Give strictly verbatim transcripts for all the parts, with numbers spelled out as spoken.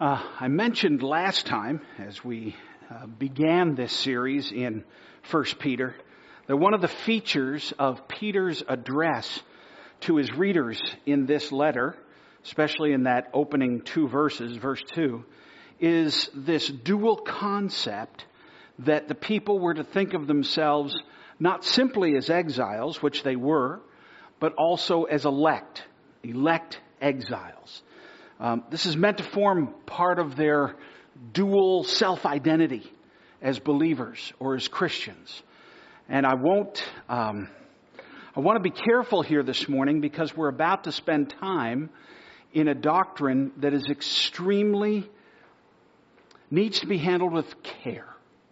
Uh, I mentioned last time, as we uh, began this series in First Peter, that one of the features of Peter's address to his readers in this letter, especially in that opening two verses, verse two, is this dual concept that the people were to think of themselves not simply as exiles, which they were, but also as elect, elect exiles. Um, this is meant to form part of their dual self-identity as believers or as Christians. And I won't, um, I want to be careful here this morning because we're about to spend time in a doctrine that is extremely, needs to be handled with care.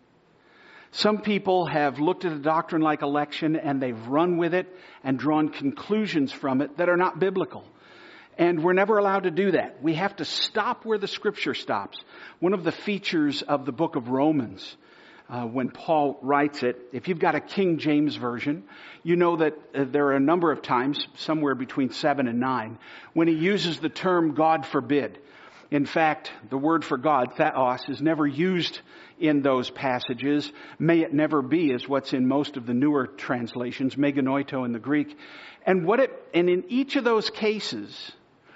Some people have looked at a doctrine like election and they've run with it and drawn conclusions from it that are not biblical. And we're never allowed to do that. We have to stop where the Scripture stops. One of the features of the book of Romans, uh, when Paul writes it, if you've got a King James version, you know that uh, there are a number of times, somewhere between seven and nine, when he uses the term God forbid. In fact, the word for God, theos, is never used in those passages. May it never be is what's in most of the newer translations, meganoito in the Greek. And what it, and in each of those cases,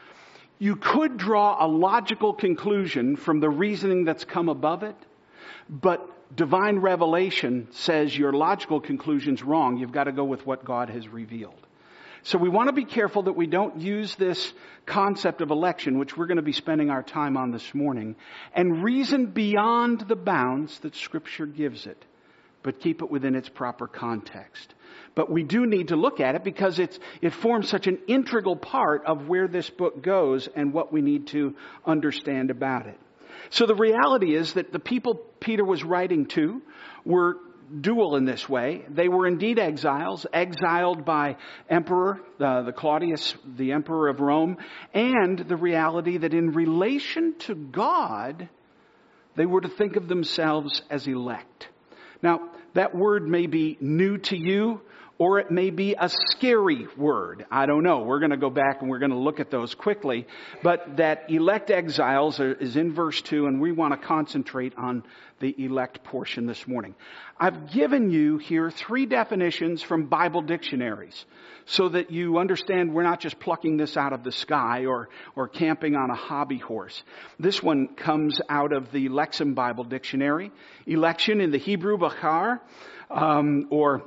you could draw a logical conclusion from the reasoning that's come above it, but divine revelation says your logical conclusion's wrong. You've got to go with what God has revealed. So we want to be careful that we don't use this concept of election, which we're going to be spending our time on this morning, and reason beyond the bounds that Scripture gives it, but keep it within its proper context. But we do need to look at it because it's, it forms such an integral part of where this book goes and what we need to understand about it. So the reality is that the people Peter was writing to were dual in this way. They were indeed exiles, exiled by Emperor, uh, the Claudius, the Emperor of Rome, and the reality that in relation to God, they were to think of themselves as elect. Now, that word may be new to you, or it may be a scary word. I don't know. We're going to go back and we're going to look at those quickly. But that elect exiles are, is in verse two, and we want to concentrate on the elect portion this morning. I've given you here three definitions from Bible dictionaries so that you understand we're not just plucking this out of the sky or, or camping on a hobby horse. This one comes out of the Lexham Bible Dictionary. Election in the Hebrew, bachar, um, or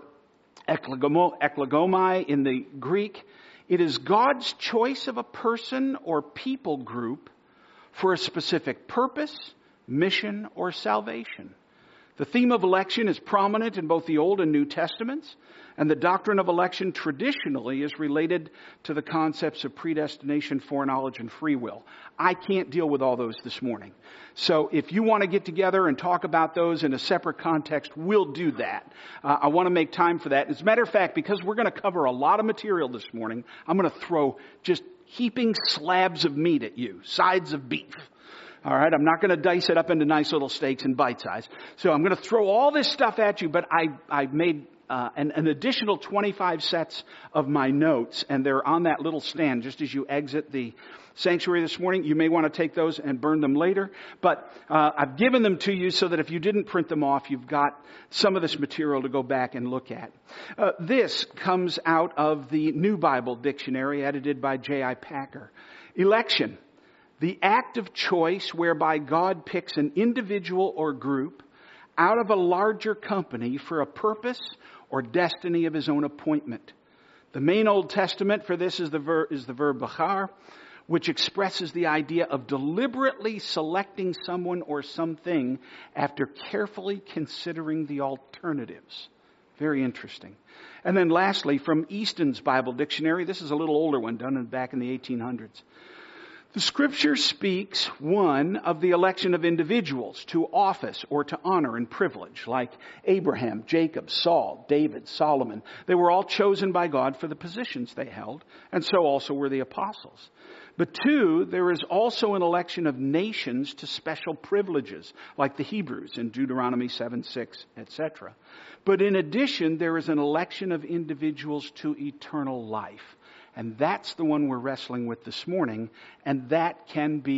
eklegomai in the Greek. It is God's choice of a person or people group for a specific purpose, mission, or salvation. The theme of election is prominent in both the Old and New Testaments, and the doctrine of election traditionally is related to the concepts of predestination, foreknowledge, and free will. I can't deal with all those this morning. So if you want to get together and talk about those in a separate context, we'll do that. Uh, I want to make time for that. As a matter of fact, because we're going to cover a lot of material this morning, I'm going to throw just heaping slabs of meat at you, sides of beef. All right, I'm not going to dice it up into nice little steaks and bite size. So I'm going to throw all this stuff at you, but I, I made uh, an, an additional twenty-five sets of my notes, and they're on that little stand just as you exit the sanctuary this morning. You may want to take those and burn them later, but uh, I've given them to you so that if you didn't print them off, you've got some of this material to go back and look at. Uh, this comes out of the New Bible Dictionary, edited by J I Packer. Election. The act of choice whereby God picks an individual or group out of a larger company for a purpose or destiny of his own appointment. The main Old Testament for this is the, ver- is the verb bachar, which expresses the idea of deliberately selecting someone or something after carefully considering the alternatives. Very interesting. And then lastly, from Easton's Bible Dictionary, this is a little older one, done back in the eighteen hundreds. The Scripture speaks, one, of the election of individuals to office or to honor and privilege, like Abraham, Jacob, Saul, David, Solomon. They were all chosen by God for the positions they held, and so also were the apostles. But two, there is also an election of nations to special privileges, like the Hebrews in Deuteronomy seven six, et cetera. But in addition, there is an election of individuals to eternal life. And that's the one we're wrestling with this morning. And that can be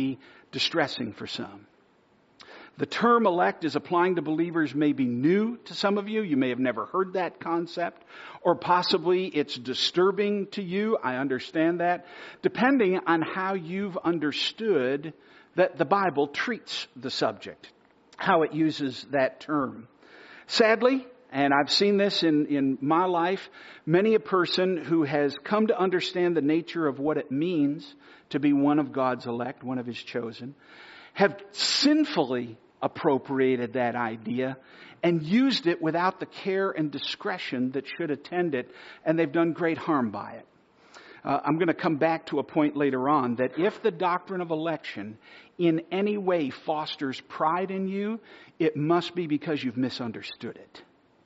distressing for some. The term elect as applying to believers may be new to some of you. You may have never heard that concept, or possibly it's disturbing to you. I understand that, depending on how you've understood that the Bible treats the subject, how it uses that term. Sadly, and I've seen this in, in my life, many a person who has come to understand the nature of what it means to be one of God's elect, one of His chosen, have sinfully appropriated that idea and used it without the care and discretion that should attend it, and they've done great harm by it. Uh, I'm going to come back to a point later on that if the doctrine of election in any way fosters pride in you, it must be because you've misunderstood it.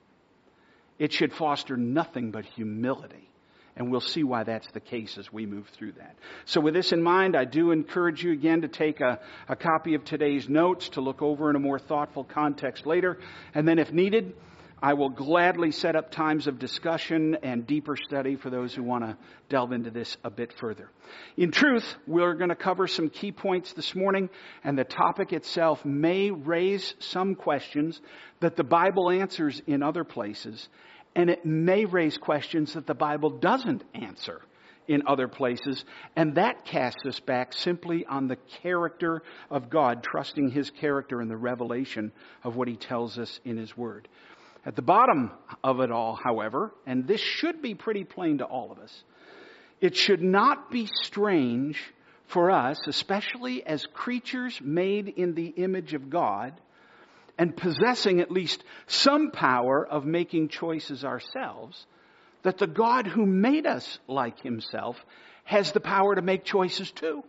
It should foster nothing but humility. And we'll see why that's the case as we move through that. So with this in mind, I do encourage you again to take a, a copy of today's notes to look over in a more thoughtful context later. And then if needed, I will gladly set up times of discussion and deeper study for those who want to delve into this a bit further. In truth, we're going to cover some key points this morning, and the topic itself may raise some questions that the Bible answers in other places, and it may raise questions that the Bible doesn't answer in other places. And that casts us back simply on the character of God, trusting His character in the revelation of what He tells us in His Word. At the bottom of it all, however, and this should be pretty plain to all of us, it should not be strange for us, especially as creatures made in the image of God, and possessing at least some power of making choices ourselves, that the God who made us like Himself has the power to make choices too.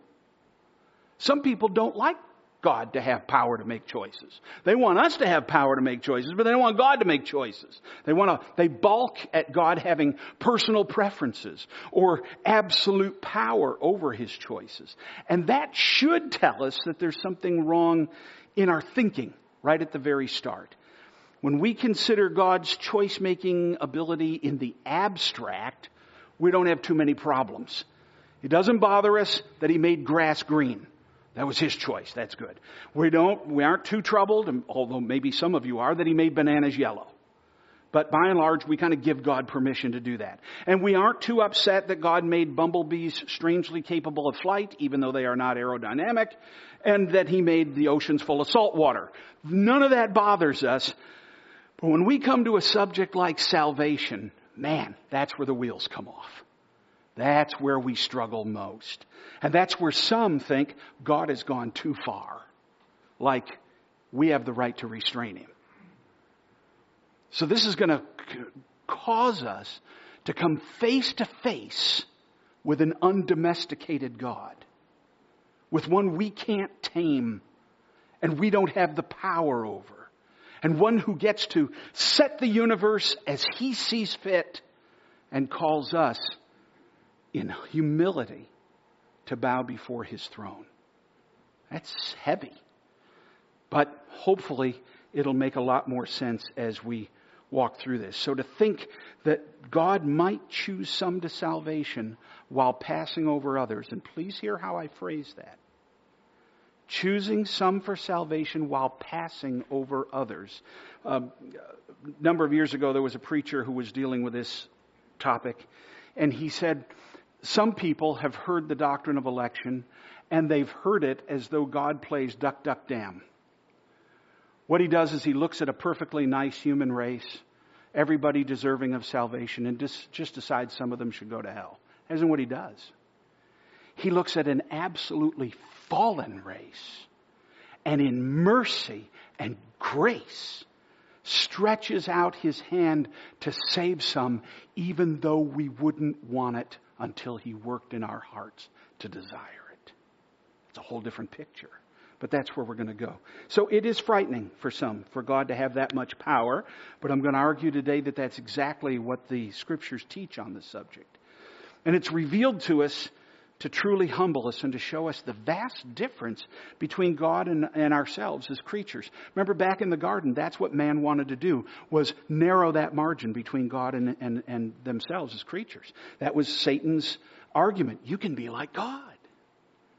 Some people don't like God to have power to make choices. They want us to have power to make choices, but they don't want God to make choices. They want to, they balk at God having personal preferences or absolute power over His choices. And that should tell us that there's something wrong in our thinking right at the very start. When we consider God's choice-making ability in the abstract, we don't have too many problems. It doesn't bother us that He made grass green. That was His choice. That's good. We don't, we aren't too troubled, although maybe some of you are, that He made bananas yellow. But by and large, we kind of give God permission to do that. And we aren't too upset that God made bumblebees strangely capable of flight, even though they are not aerodynamic, and that He made the oceans full of salt water. None of that bothers us. But when we come to a subject like salvation, man, that's where the wheels come off. That's where we struggle most. And that's where some think God has gone too far. Like we have the right to restrain Him. So this is going to cause us to come face to face with an undomesticated God. With one we can't tame and we don't have the power over. And one who gets to set the universe as He sees fit and calls us in humility to bow before His throne. That's heavy. But hopefully it'll make a lot more sense as we walk through this. So to think that God might choose some to salvation while passing over others, and please hear how I phrase that. Choosing some for salvation while passing over others. Um, a number of years ago, there was a preacher who was dealing with this topic, and he said, some people have heard the doctrine of election, and they've heard it as though God plays duck, duck, dam. What He does is He looks at a perfectly nice human race, everybody deserving of salvation, and just, just decides some of them should go to hell. That isn't what He does. He looks at an absolutely fallen race, and in mercy and grace stretches out His hand to save some, even though we wouldn't want it until He worked in our hearts to desire it. It's a whole different picture. But that's where we're going to go. So it is frightening for some, for God to have that much power. But I'm going to argue today that that's exactly what the Scriptures teach on this subject. And it's revealed to us to truly humble us and to show us the vast difference between God and, and ourselves as creatures. Remember back in the garden, that's what man wanted to do, was narrow that margin between God and, and, and themselves as creatures. That was Satan's argument. You can be like God.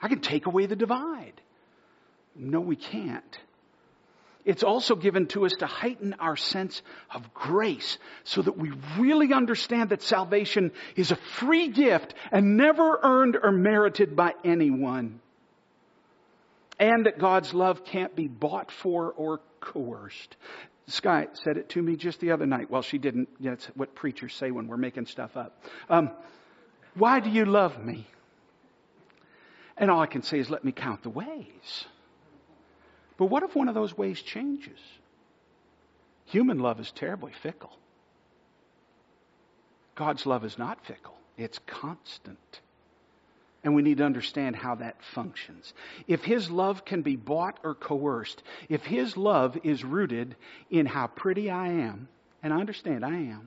I can take away the divide. No, we can't. It's also given to us to heighten our sense of grace so that we really understand that salvation is a free gift and never earned or merited by anyone. And that God's love can't be bought for or coerced. Sky said it to me just the other night. Well, she didn't. That's what preachers say when we're making stuff up. Um, why do you love me? And all I can say is let me count the ways. But what if one of those ways changes? Human love is terribly fickle. God's love is not fickle. It's constant. And we need to understand how that functions. If His love can be bought or coerced, if His love is rooted in how pretty I am, and I understand I am,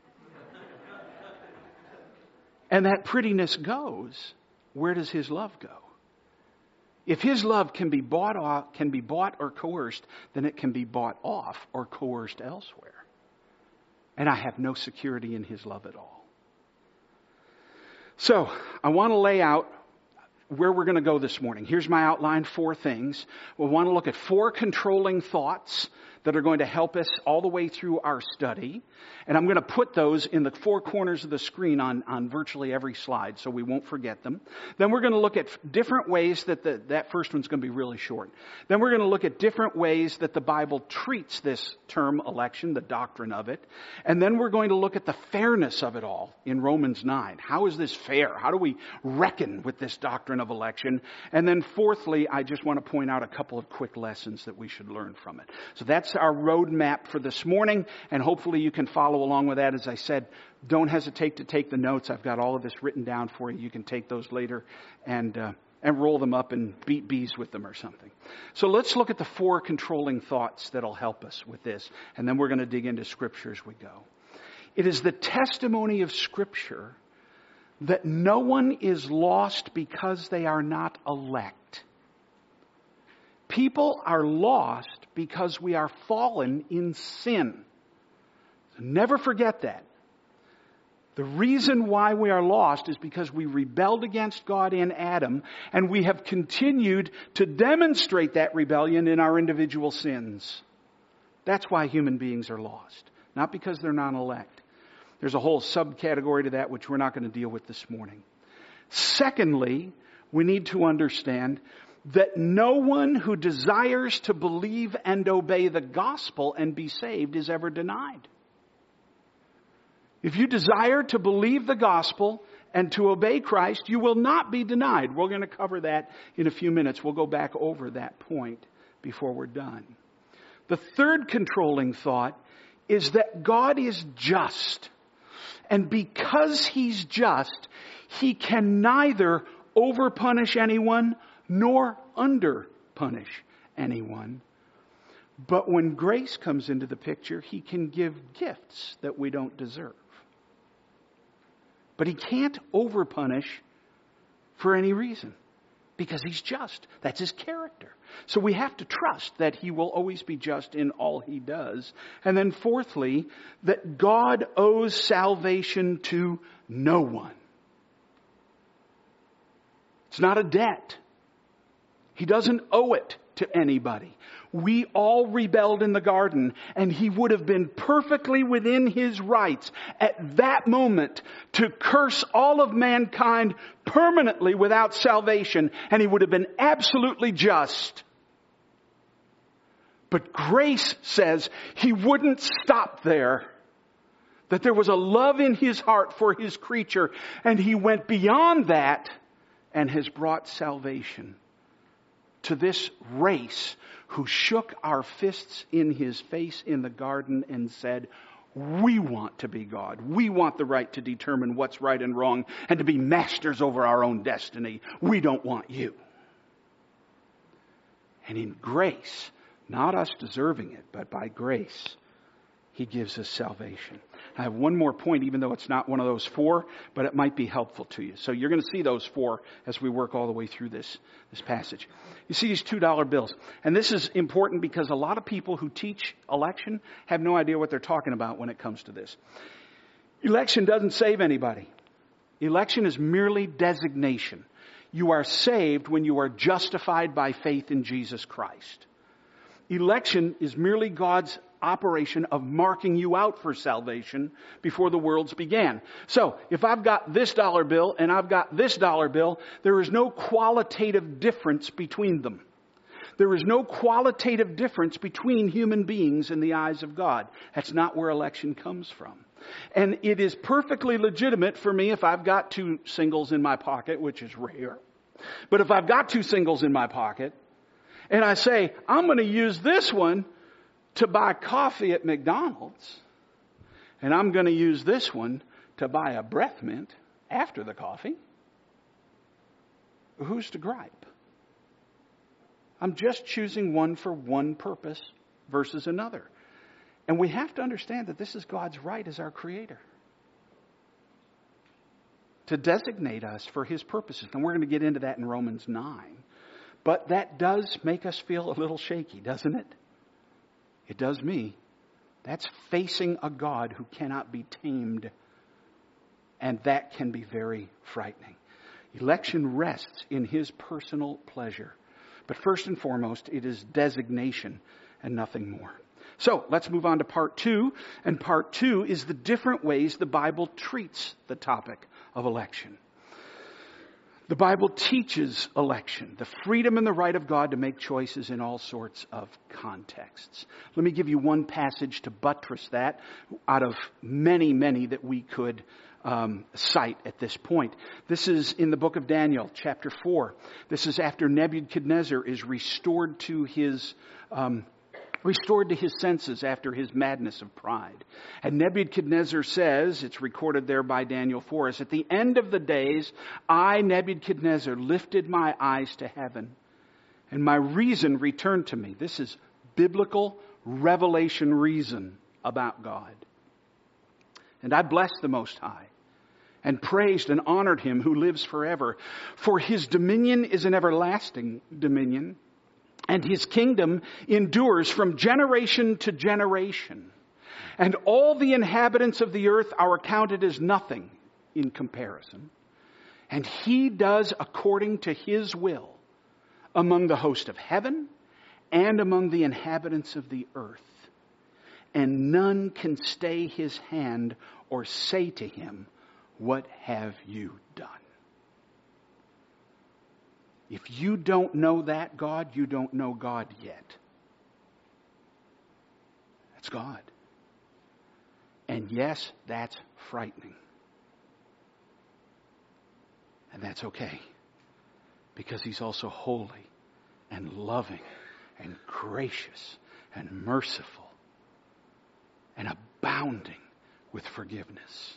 and that prettiness goes, where does His love go? If His love can be bought off, can be bought or coerced, then it can be bought off or coerced elsewhere. And I have no security in His love at all. So, I want to lay out where we're going to go this morning. Here's my outline, four things. We want to look at four controlling thoughts that are going to help us all the way through our study. And I'm going to put those in the four corners of the screen on, on virtually every slide so we won't forget them. Then we're going to look at different ways that the, that first one's going to be really short. Then we're going to look at different ways that the Bible treats this term election, the doctrine of it. And then we're going to look at the fairness of it all in Romans nine. How is this fair? How do we reckon with this doctrine of election? And then fourthly, I just want to point out a couple of quick lessons that we should learn from it. So that's our roadmap for this morning, and hopefully you can follow along with that. As I said, don't hesitate to take the notes. I've got all of this written down for you. You can take those later and uh, and roll them up and beat bees with them or something. So let's look at the four controlling thoughts that'll help us with this, and then we're going to dig into Scripture as we go. It is the testimony of Scripture that no one is lost because they are not elect. People are lost because we are fallen in sin. So never forget that. The reason why we are lost is because we rebelled against God in Adam, and we have continued to demonstrate that rebellion in our individual sins. That's why human beings are lost, not because they're non-elect. There's a whole subcategory to that which we're not going to deal with this morning. Secondly, we need to understand that no one who desires to believe and obey the gospel and be saved is ever denied. If you desire to believe the gospel and to obey Christ, you will not be denied. We're going to cover that in a few minutes. We'll go back over that point before we're done. The third controlling thought is that God is just. And because He's just, He can neither overpunish anyone nor under-punish anyone. But when grace comes into the picture, He can give gifts that we don't deserve. But He can't overpunish for any reason, because He's just. That's His character. So we have to trust that He will always be just in all He does. And then fourthly, that God owes salvation to no one. It's not a debt. He doesn't owe it to anybody. We all rebelled in the garden, and He would have been perfectly within His rights at that moment to curse all of mankind permanently without salvation, and He would have been absolutely just. But grace says He wouldn't stop there. That there was a love in His heart for His creature, and He went beyond that and has brought salvation to this race who shook our fists in His face in the garden and said, we want to be God. We want the right to determine what's right and wrong and to be masters over our own destiny. We don't want you. And in grace, not us deserving it, but by grace, He gives us salvation. I have one more point, even though it's not one of those four, but it might be helpful to you. So you're going to see those four as we work all the way through this, this passage. You see these two dollar bills. And this is important because a lot of people who teach election have no idea what they're talking about when it comes to this. Election doesn't save anybody. Election is merely designation. You are saved when you are justified by faith in Jesus Christ. Election is merely God's operation of marking you out for salvation before the worlds began. So, if I've got this dollar bill and I've got this dollar bill, there is no qualitative difference between them. There is no qualitative difference between human beings in the eyes of God. That's not where election comes from. And it is perfectly legitimate for me if I've got two singles in my pocket, which is rare. But if I've got two singles in my pocket, and I say, I'm going to use this one to buy coffee at McDonald's, and I'm going to use this one to buy a breath mint after the coffee, who's to gripe? I'm just choosing one for one purpose versus another. And we have to understand that this is God's right as our Creator, to designate us for His purposes. And we're going to get into that in Romans nine. But that does make us feel a little shaky, doesn't it? It does me. That's facing a God who cannot be tamed. And that can be very frightening. Election rests in His personal pleasure. But first and foremost, it is designation and nothing more. So let's move on to part two. And part two is the different ways the Bible treats the topic of election. The Bible teaches election, the freedom and the right of God to make choices in all sorts of contexts. Let me give you one passage to buttress that out of many, many that we could um, cite at this point. This is in the book of Daniel, chapter four. This is after Nebuchadnezzar is restored to his um, restored to his senses after his madness of pride. And Nebuchadnezzar says, it's recorded there by Daniel for us, at the end of the days, I, Nebuchadnezzar, lifted my eyes to heaven, and my reason returned to me. This is biblical revelation reason about God. And I blessed the Most High, and praised and honored Him who lives forever. For His dominion is an everlasting dominion, and His kingdom endures from generation to generation. And all the inhabitants of the earth are accounted as nothing in comparison. And He does according to His will among the host of heaven and among the inhabitants of the earth. And none can stay His hand or say to Him, what have you done? If you don't know that God, you don't know God yet. That's God. And yes, that's frightening. And that's okay. Because He's also holy and loving and gracious and merciful and abounding with forgiveness.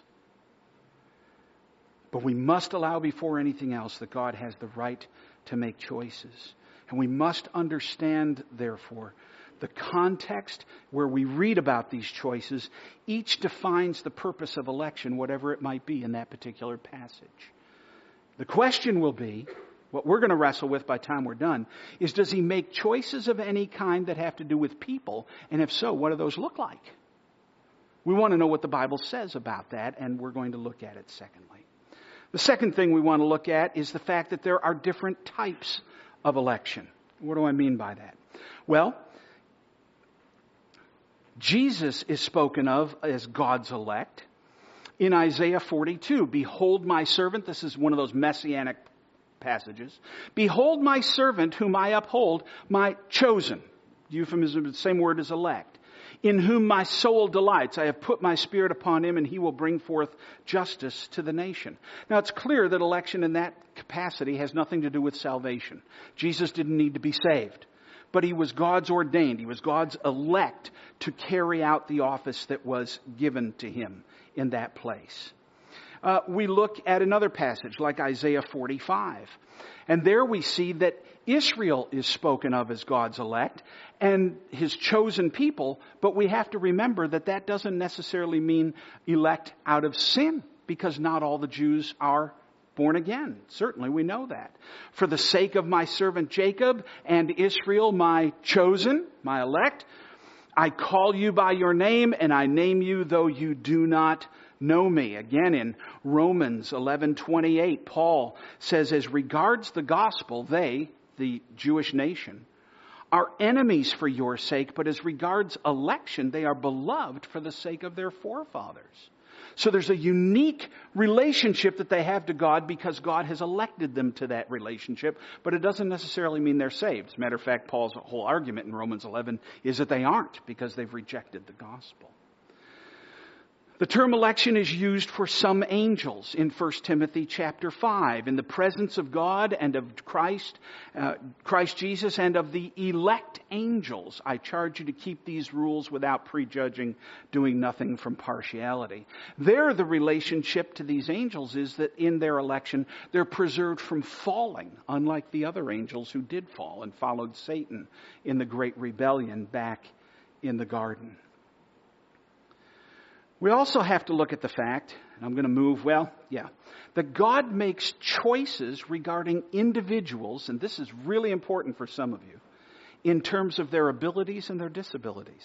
But we must allow before anything else that God has the right to make choices. And we must understand, therefore, the context where we read about these choices. Each defines the purpose of election, whatever it might be in that particular passage. The question will be, what we're going to wrestle with by the time we're done, is does He make choices of any kind that have to do with people? And if so, what do those look like? We want to know what the Bible says about that, and we're going to look at it secondly. The second thing we want to look at is the fact that there are different types of election. What do I mean by that? Well, Jesus is spoken of as God's elect in Isaiah forty-two. Behold my servant. This is one of those messianic passages. Behold my servant whom I uphold, my chosen. Euphemism, the same word as elect. In whom my soul delights. I have put my spirit upon him, and he will bring forth justice to the nation. Now, it's clear that election in that capacity has nothing to do with salvation. Jesus didn't need to be saved. But He was God's ordained. He was God's elect to carry out the office that was given to Him in that place. Uh, we look at another passage like Isaiah forty-five. And there we see that Israel is spoken of as God's elect and His chosen people. But we have to remember that that doesn't necessarily mean elect out of sin, because not all the Jews are born again. Certainly we know that. For the sake of my servant Jacob and Israel, my chosen, my elect, I call you by your name, and I name you though you do not know me. Again, in Romans eleven twenty-eight, Paul says, as regards the gospel, they, the Jewish nation, are enemies for your sake, but as regards election, they are beloved for the sake of their forefathers. So there's a unique relationship that they have to God because God has elected them to that relationship, but it doesn't necessarily mean they're saved. As a matter of fact, Paul's whole argument in Romans eleven is that they aren't because they've rejected the gospel. The term election is used for some angels in First Timothy chapter five, in the presence of God and of Christ, uh, Christ Jesus, and of the elect angels. I charge you to keep these rules without prejudging, doing nothing from partiality. There, the relationship to these angels is that in their election, they're preserved from falling, unlike the other angels who did fall and followed Satan in the great rebellion back in the garden. We also have to look at the fact, and I'm going to move, well, yeah, that God makes choices regarding individuals, and this is really important for some of you, in terms of their abilities and their disabilities.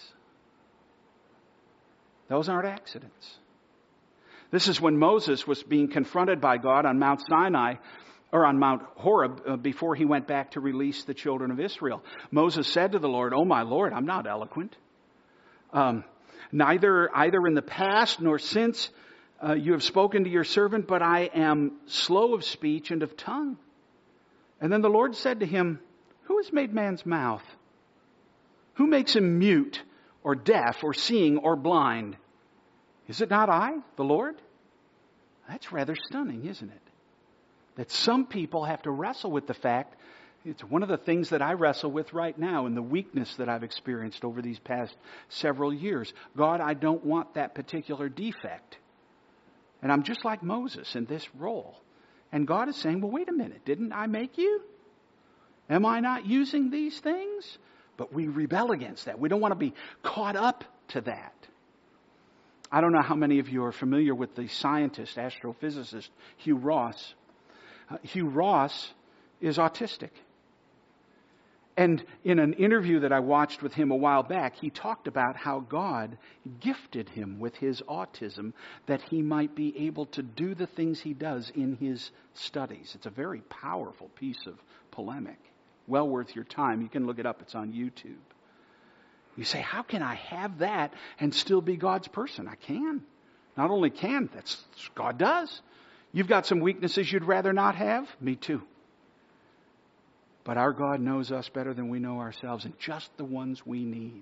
Those aren't accidents. This is when Moses was being confronted by God on Mount Sinai, or on Mount Horeb, uh, before he went back to release the children of Israel. Moses said to the Lord, "Oh my Lord, I'm not eloquent. Um, Neither either in the past nor since uh, you have spoken to your servant, but I am slow of speech and of tongue." And then the Lord said to him, "Who has made man's mouth? Who makes him mute or deaf or seeing or blind? Is it not I, the Lord?" That's rather stunning, isn't it? That some people have to wrestle with the fact. It's one of the things that I wrestle with right now in the weakness that I've experienced over these past several years. God, I don't want that particular defect. And I'm just like Moses in this role. And God is saying, well, wait a minute. Didn't I make you? Am I not using these things? But we rebel against that. We don't want to be caught up to that. I don't know how many of you are familiar with the scientist, astrophysicist, Hugh Ross. Uh, Hugh Ross is autistic. And in an interview that I watched with him a while back, he talked about how God gifted him with his autism that he might be able to do the things he does in his studies. It's a very powerful piece of polemic. Well worth your time. You can look it up. It's on YouTube. You say, how can I have that and still be God's person? I can. Not only can, that's God does. You've got some weaknesses you'd rather not have? Me too. But our God knows us better than we know ourselves, and just the ones we need.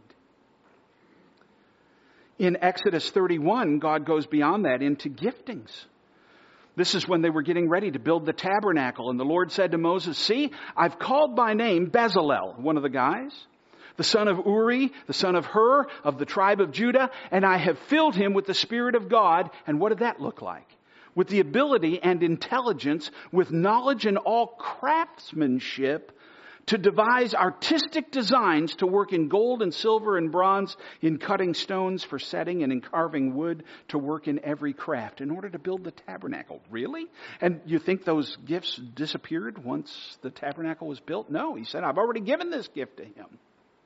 In Exodus thirty-one, God goes beyond that into giftings. This is when they were getting ready to build the tabernacle, and the Lord said to Moses, "See, I've called by name Bezalel," one of the guys, "the son of Uri, the son of Hur, of the tribe of Judah, and I have filled him with the Spirit of God." And what did that look like? With the ability and intelligence, with knowledge and all craftsmanship, to devise artistic designs, to work in gold and silver and bronze, in cutting stones for setting, and in carving wood, to work in every craft, in order to build the tabernacle. Really? And you think those gifts disappeared once the tabernacle was built? No, he said, I've already given this gift to him.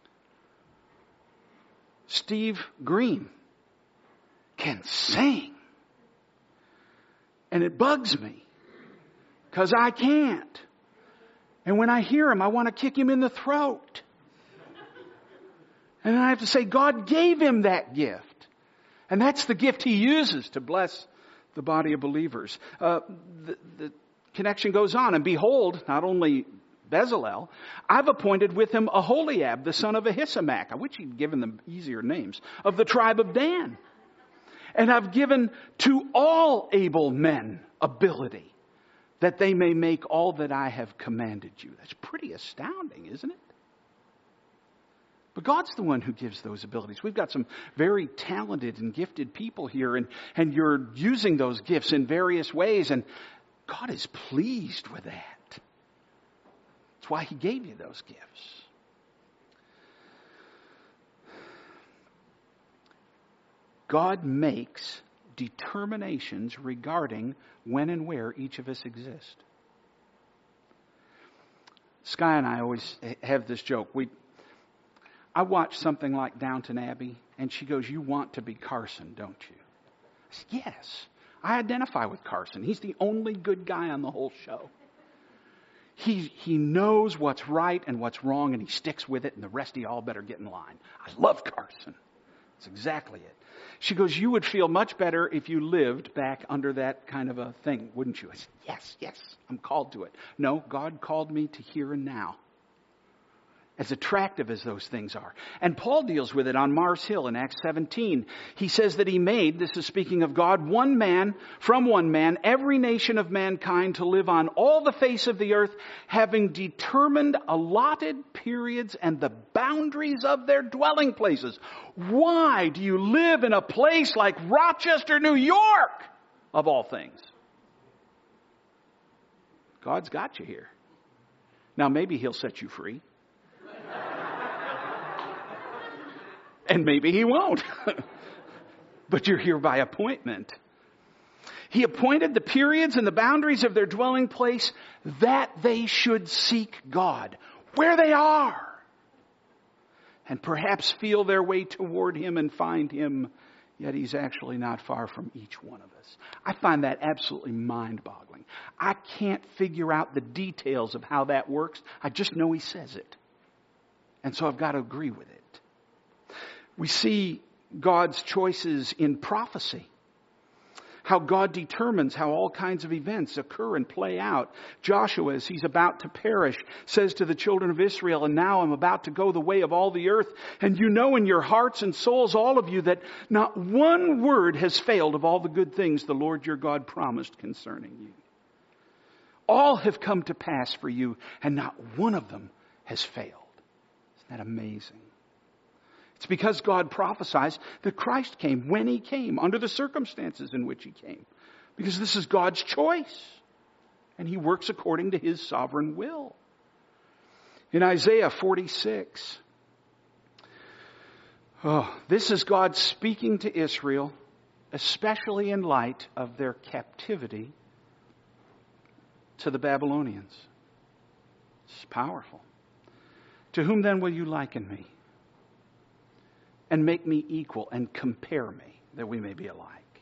Steve Green can sing. And it bugs me because I can't. And when I hear him, I want to kick him in the throat. And then I have to say, God gave him that gift. And that's the gift he uses to bless the body of believers. Uh, the, the connection goes on. And behold, not only Bezalel, I've appointed with him Aholiab, the son of Ahisamach. I wish he'd given them easier names. Of the tribe of Dan. And I've given to all able men ability, that they may make all that I have commanded you. That's pretty astounding, isn't it? But God's the one who gives those abilities. We've got some very talented and gifted people here, and, and you're using those gifts in various ways, and God is pleased with that. That's why he gave you those gifts. God makes determinations regarding when and where each of us exist. Sky and I always have this joke. We, I watched something like Downton Abbey, and she goes, you want to be Carson, don't you? I said, yes. I identify with Carson. He's the only good guy on the whole show. He, he knows what's right and what's wrong, and he sticks with it, and the rest of y'all better get in line. I love Carson. That's exactly it. She goes, you would feel much better if you lived back under that kind of a thing, wouldn't you? I said, yes, yes, I'm called to it. No, God called me to here and now. As attractive as those things are. And Paul deals with it on Mars Hill in Acts seventeen. He says that he made, this is speaking of God, one man, from one man, every nation of mankind to live on all the face of the earth, having determined allotted periods and the boundaries of their dwelling places. Why do you live in a place like Rochester, New York, of all things? God's got you here. Now maybe He'll set you free. And maybe He won't. But you're here by appointment. He appointed the periods and the boundaries of their dwelling place that they should seek God where they are. And perhaps feel their way toward Him and find Him. Yet He's actually not far from each one of us. I find that absolutely mind-boggling. I can't figure out the details of how that works. I just know He says it. And so I've got to agree with it. We see God's choices in prophecy. How God determines how all kinds of events occur and play out. Joshua, as he's about to perish, says to the children of Israel, and now I'm about to go the way of all the earth. And you know in your hearts and souls, all of you, that not one word has failed of all the good things the Lord your God promised concerning you. All have come to pass for you, and not one of them has failed. Isn't that amazing? It's because God prophesies that Christ came when He came, under the circumstances in which He came. Because this is God's choice. And He works according to His sovereign will. In Isaiah forty-six, oh, this is God speaking to Israel, especially in light of their captivity to the Babylonians. It's powerful. To whom then will you liken me? And make me equal and compare me, that we may be alike.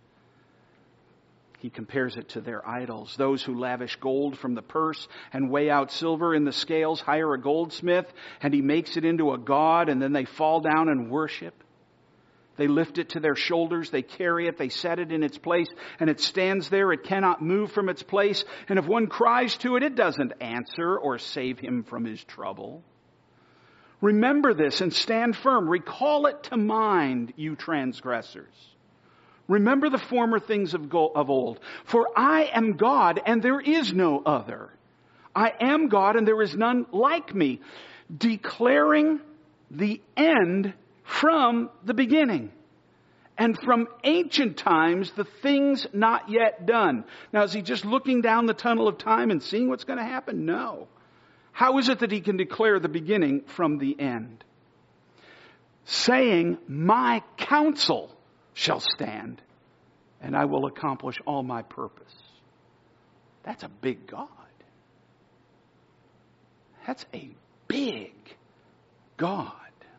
He compares it to their idols. Those who lavish gold from the purse and weigh out silver in the scales, hire a goldsmith, and he makes it into a god, and then they fall down and worship. They lift it to their shoulders, they carry it, they set it in its place, and it stands there. It cannot move from its place. And if one cries to it, it doesn't answer or save him from his trouble. Remember this and stand firm. Recall it to mind, you transgressors. Remember the former things of old. For I am God and there is no other. I am God and there is none like me. Declaring the end from the beginning. And from ancient times, the things not yet done. Now, is he just looking down the tunnel of time and seeing what's going to happen? No. How is it that he can declare the beginning from the end? Saying, my counsel shall stand, and I will accomplish all my purpose. That's a big God. That's a big God.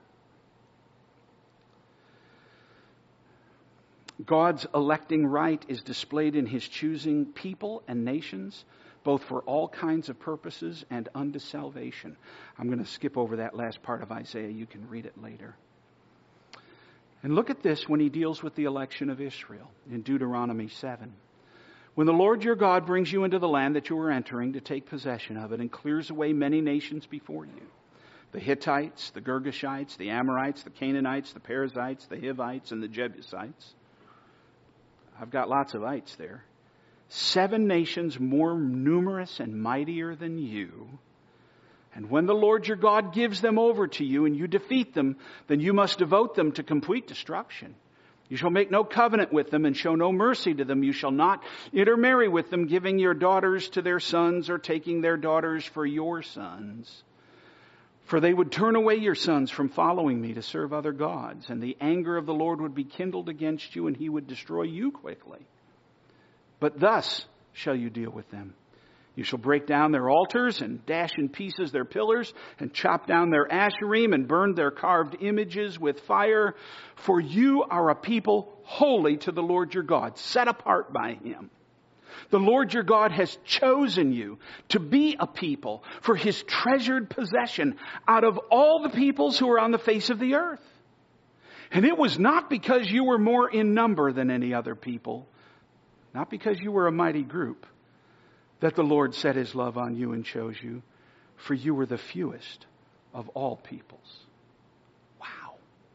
God's electing right is displayed in His choosing people and nations, both for all kinds of purposes and unto salvation. I'm going to skip over that last part of Isaiah. You can read it later. And look at this when He deals with the election of Israel in Deuteronomy seven. When the Lord your God brings you into the land that you are entering to take possession of it and clears away many nations before you, the Hittites, the Girgashites, the Amorites, the Canaanites, the Perizzites, the Hivites, and the Jebusites. I've got lots of ites there. Seven nations more numerous and mightier than you. And when the Lord your God gives them over to you and you defeat them, then you must devote them to complete destruction. You shall make no covenant with them and show no mercy to them. You shall not intermarry with them, giving your daughters to their sons or taking their daughters for your sons. For they would turn away your sons from following me to serve other gods, and the anger of the Lord would be kindled against you, and He would destroy you quickly. But thus shall you deal with them. You shall break down their altars and dash in pieces their pillars and chop down their asherim and burn their carved images with fire. For you are a people holy to the Lord your God, set apart by Him. The Lord your God has chosen you to be a people for His treasured possession out of all the peoples who are on the face of the earth. And it was not because you were more in number than any other people, not because you were a mighty group, that the Lord set His love on you and chose you, for you were the fewest of all peoples. Wow.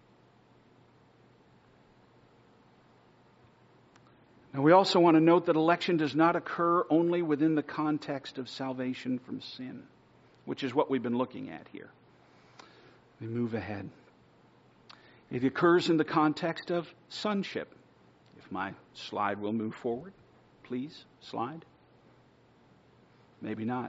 Now we also want to note that election does not occur only within the context of salvation from sin, which is what we've been looking at here. We move ahead. It occurs in the context of sonship. If my slide will move forward, please, slide. Maybe not.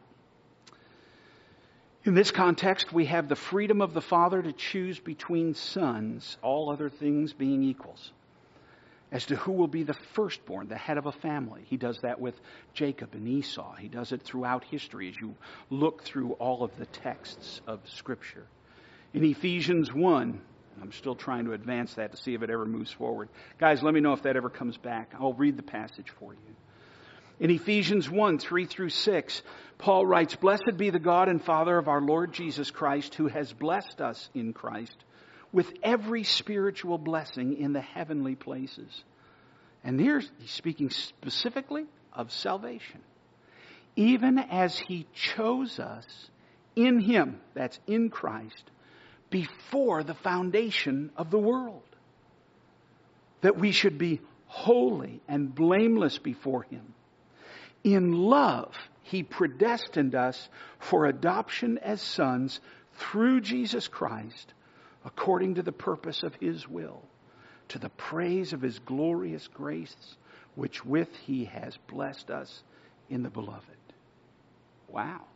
In this context, we have the freedom of the father to choose between sons, all other things being equals, as to who will be the firstborn, the head of a family. He does that with Jacob and Esau. He does it throughout history as you look through all of the texts of Scripture. In Ephesians one, I'm still trying to advance that to see if it ever moves forward. Guys, let me know if that ever comes back. I'll read the passage for you. In Ephesians one, three through six, Paul writes, "Blessed be the God and Father of our Lord Jesus Christ, who has blessed us in Christ with every spiritual blessing in the heavenly places." And here he's speaking specifically of salvation. "Even as He chose us in Him," that's in Christ, "before the foundation of the world, that we should be holy and blameless before Him. In love, He predestined us for adoption as sons through Jesus Christ, according to the purpose of His will, to the praise of His glorious grace, which with He has blessed us in the Beloved." Wow.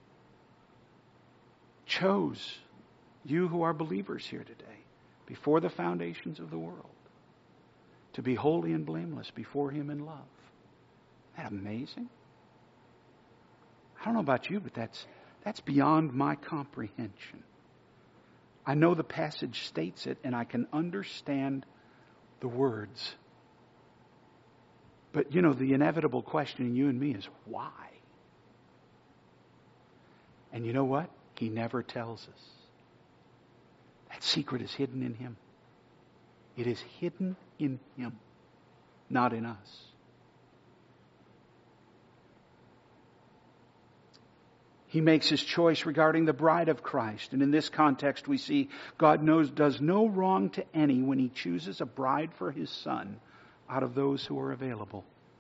Chose you who are believers here today, before the foundations of the world, to be holy and blameless before Him in love. Isn't that amazing? I don't know about you, but that's that's beyond my comprehension. I know the passage states it, and I can understand the words. But, you know, the inevitable question in you and me is, why? And you know what? He never tells us. That secret is hidden in Him. It is hidden in Him, not in us. He makes His choice regarding the bride of Christ. And in this context, we see God knows does no wrong to any when He chooses a bride for His Son out of those who are available.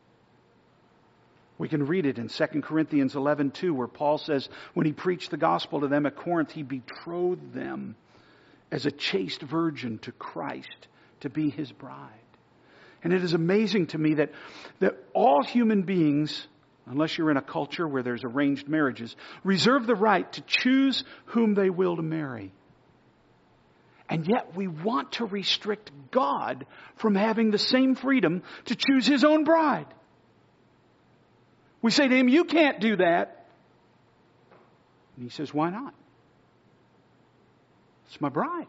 We can read it in Second Corinthians eleven two, where Paul says, when he preached the gospel to them at Corinth, he betrothed them as a chaste virgin to Christ to be His bride. And it is amazing to me that, that all human beings, unless you're in a culture where there's arranged marriages, reserve the right to choose whom they will to marry. And yet we want to restrict God from having the same freedom to choose His own bride. We say to Him, "You can't do that." And He says, "Why not? It's my bride."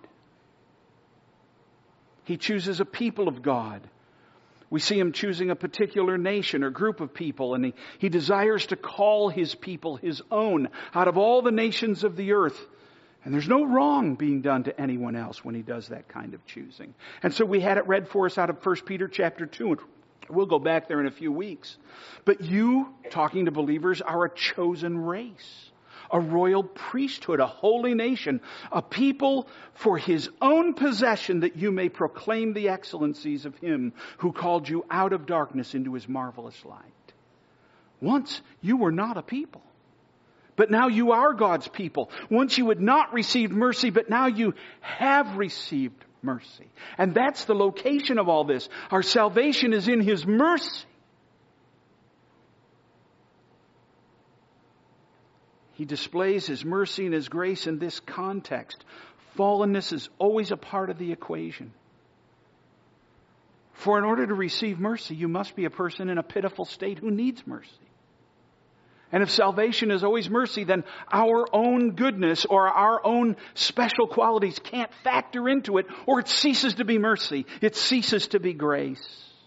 He chooses a people of God. We see Him choosing a particular nation or group of people, and he, he desires to call His people His own out of all the nations of the earth. And there's no wrong being done to anyone else when He does that kind of choosing. And so we had it read for us out of First Peter chapter two, and we'll go back there in a few weeks. But you, talking to believers, are a chosen race, a royal priesthood, a holy nation, a people for His own possession, that you may proclaim the excellencies of Him who called you out of darkness into His marvelous light. Once you were not a people, but now you are God's people. Once you had not received mercy, but now you have received mercy. And that's the location of all this. Our salvation is in His mercy. He displays His mercy and His grace in this context. Fallenness is always a part of the equation. For in order to receive mercy, you must be a person in a pitiful state who needs mercy. And if salvation is always mercy, then our own goodness or our own special qualities can't factor into it, or it ceases to be mercy. It ceases to be grace.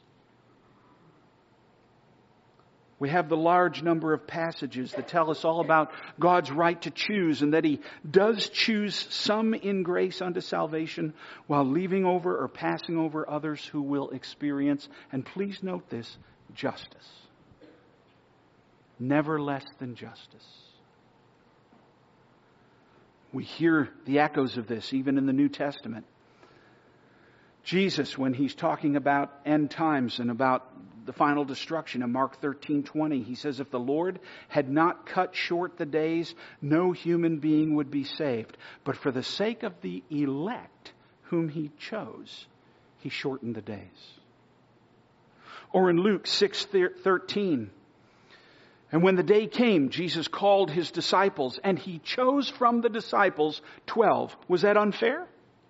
We have the large number of passages that tell us all about God's right to choose, and that He does choose some in grace unto salvation while leaving over or passing over others who will experience, and please note this, justice. Never less than justice. We hear the echoes of this even in the New Testament. Jesus, when He's talking about end times and about the final destruction in Mark thirteen twenty, He says, if the Lord had not cut short the days, no human being would be saved. But for the sake of the elect whom He chose, He shortened the days. Or in Luke six thirteen, and when the day came, Jesus called His disciples, and He chose from the disciples twelve. Was that unfair?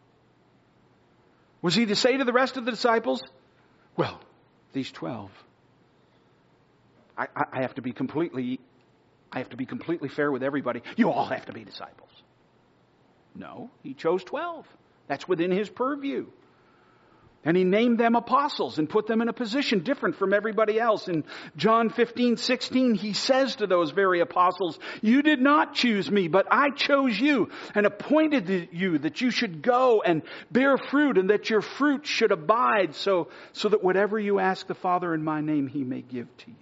Was He to say to the rest of the disciples, well, these twelve, I, I have to be completely, I have to be completely fair with everybody. You all have to be disciples. No, He chose twelve. That's within His purview. And He named them apostles and put them in a position different from everybody else. In John fifteen sixteen, He says to those very apostles, you did not choose me, but I chose you and appointed you that you should go and bear fruit, and that your fruit should abide, so, so that whatever you ask the Father in my name, He may give to you.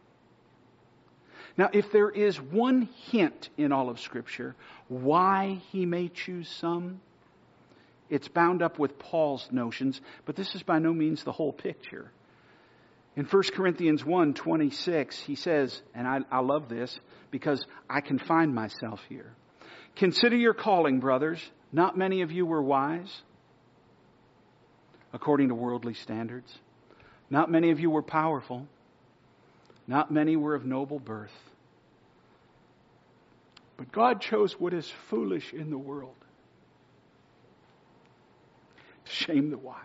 Now, if there is one hint in all of Scripture why He may choose some, it's bound up with Paul's notions, but this is by no means the whole picture. In First Corinthians one twenty-six, he says, and I, I love this because I can find myself here. Consider your calling, brothers. Not many of you were wise, according to worldly standards. Not many of you were powerful. Not many were of noble birth. But God chose what is foolish in the world to shame the wise.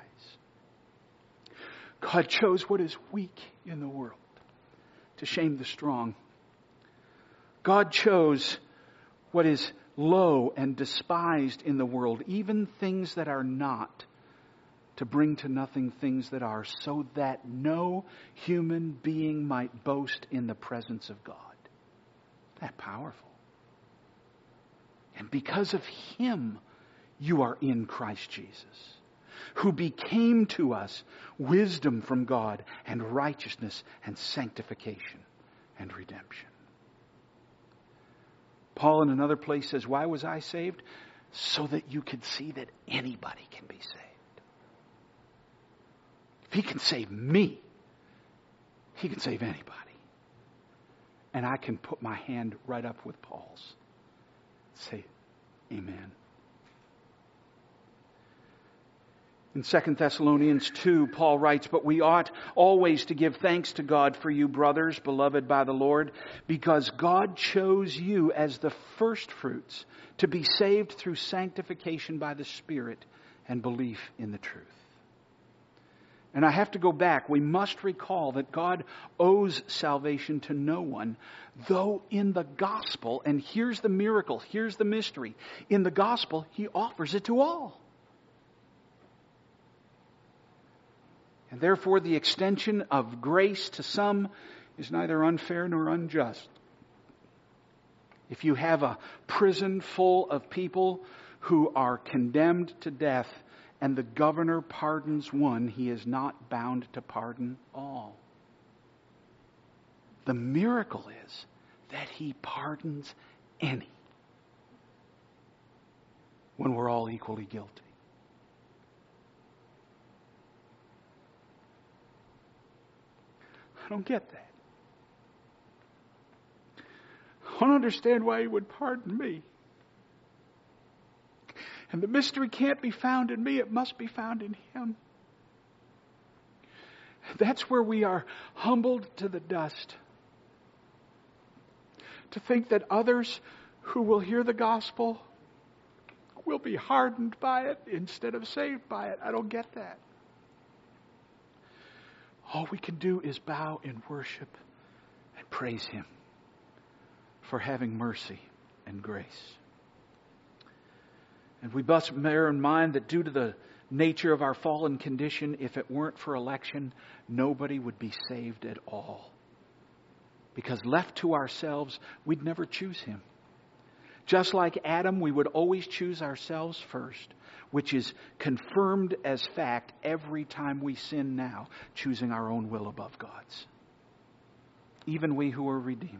God chose what is weak in the world to shame the strong. God chose what is low and despised in the world, even things that are not, to bring to nothing things that are, so that no human being might boast in the presence of God. That powerful. And because of Him, you are in Christ Jesus, who became to us wisdom from God and righteousness and sanctification and redemption. Paul in another place says, why was I saved? So that you could see that anybody can be saved. If He can save me, He can save anybody. And I can put my hand right up with Paul's. Say, amen. In Second Thessalonians two, Paul writes, but we ought always to give thanks to God for you, brothers, beloved by the Lord, because God chose you as the first fruits to be saved through sanctification by the Spirit and belief in the truth. And I have to go back. We must recall that God owes salvation to no one, though in the gospel, and here's the miracle, here's the mystery, in the gospel, He offers it to all. And therefore, the extension of grace to some is neither unfair nor unjust. If you have a prison full of people who are condemned to death, and the governor pardons one, he is not bound to pardon all. The miracle is that He pardons any when we're all equally guilty. I don't get that. I don't understand why He would pardon me. And the mystery can't be found in me, it must be found in Him. That's where we are humbled to the dust. To think that others who will hear the gospel will be hardened by it instead of saved by it. I don't get that. All we can do is bow in worship and praise Him for having mercy and grace. And we must bear in mind that due to the nature of our fallen condition, if it weren't for election, nobody would be saved at all. Because left to ourselves, we'd never choose Him. Just like Adam, we would always choose ourselves first, which is confirmed as fact every time we sin now, choosing our own will above God's. Even we who are redeemed.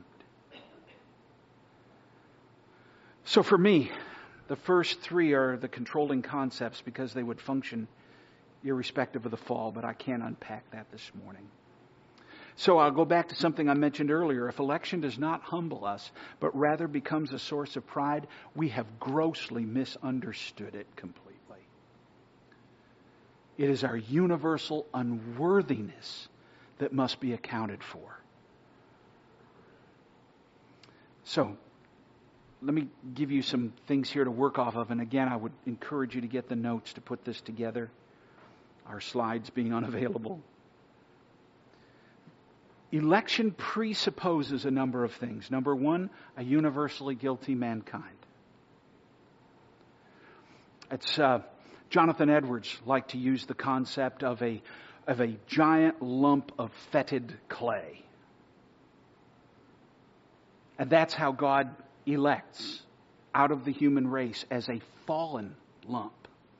So for me, the first three are the controlling concepts because they would function irrespective of the fall, but I can't unpack that this morning. So I'll go back to something I mentioned earlier. If election does not humble us, but rather becomes a source of pride, we have grossly misunderstood it completely. It is our universal unworthiness that must be accounted for. So, let me give you some things here to work off of. And again, I would encourage you to get the notes to put this together. Our slides being unavailable. Election presupposes a number of things. Number one, a universally guilty mankind. It's uh, Jonathan Edwards liked to use the concept of a of a giant lump of fetid clay. And that's how God elects out of the human race as a fallen lump.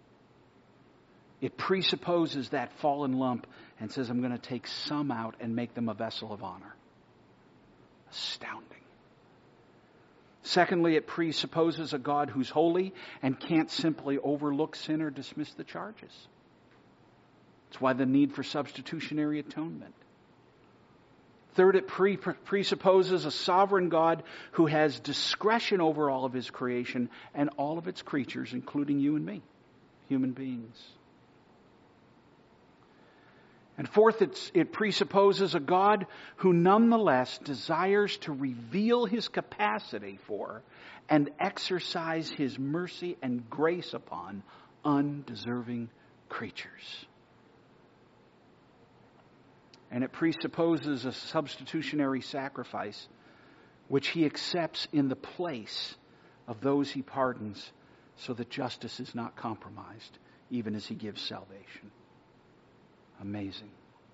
It presupposes that fallen lump and says, I'm going to take some out and make them a vessel of honor. Astounding. Secondly, it presupposes a God who's holy and can't simply overlook sin or dismiss the charges. That's why the need for substitutionary atonement. Third, it pre- presupposes a sovereign God who has discretion over all of His creation and all of its creatures, including you and me, human beings. And fourth, it's, it presupposes a God who nonetheless desires to reveal His capacity for and exercise His mercy and grace upon undeserving creatures. And it presupposes a substitutionary sacrifice which He accepts in the place of those He pardons so that justice is not compromised, even as He gives salvation. Amazing.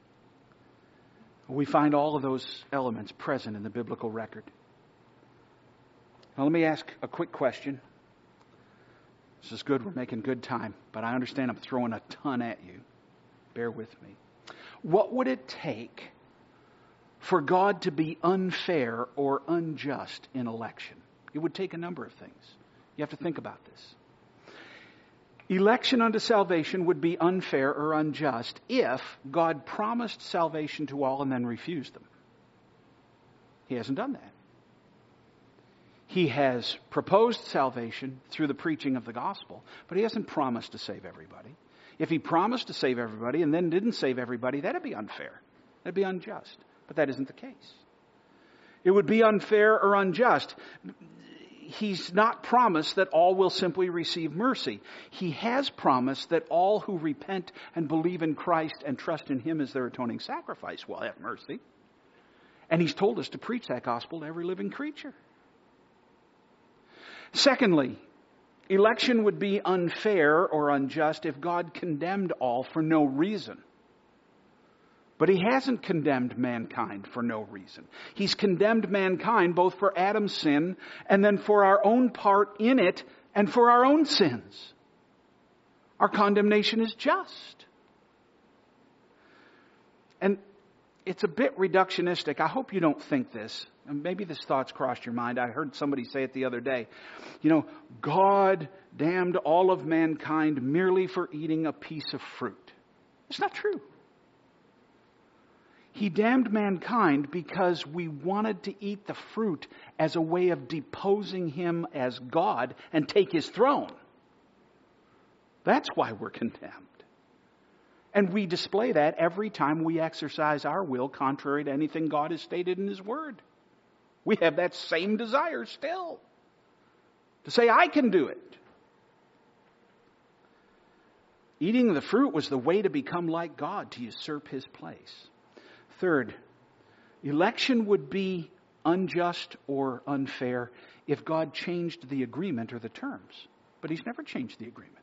We find all of those elements present in the biblical record. Now let me ask a quick question. This is good. We're making good time, but I understand I'm throwing a ton at you. Bear with me. What would it take for God to be unfair or unjust in election? It would take a number of things. You have to think about this. Election unto salvation would be unfair or unjust if God promised salvation to all and then refused them. He hasn't done that. He has proposed salvation through the preaching of the gospel, but He hasn't promised to save everybody. If He promised to save everybody and then didn't save everybody, that'd be unfair. That'd be unjust. But that isn't the case. It would be unfair or unjust. He's not promised that all will simply receive mercy. He has promised that all who repent and believe in Christ and trust in Him as their atoning sacrifice will have mercy. And He's told us to preach that gospel to every living creature. Secondly, election would be unfair or unjust if God condemned all for no reason. But He hasn't condemned mankind for no reason. He's condemned mankind both for Adam's sin and then for our own part in it and for our own sins. Our condemnation is just. And it's a bit reductionistic. I hope you don't think this. And maybe this thought's crossed your mind. I heard somebody say it the other day. You know, God damned all of mankind merely for eating a piece of fruit. It's not true. He damned mankind because we wanted to eat the fruit as a way of deposing Him as God and take His throne. That's why we're condemned. And we display that every time we exercise our will contrary to anything God has stated in His Word. We have that same desire still. To say, I can do it. Eating the fruit was the way to become like God, to usurp His place. Third, election would be unjust or unfair if God changed the agreement or the terms. But He's never changed the agreement.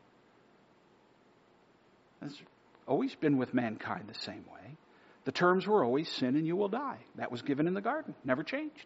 It's always been with mankind the same way. The terms were always sin and you will die. That was given in the garden. Never changed.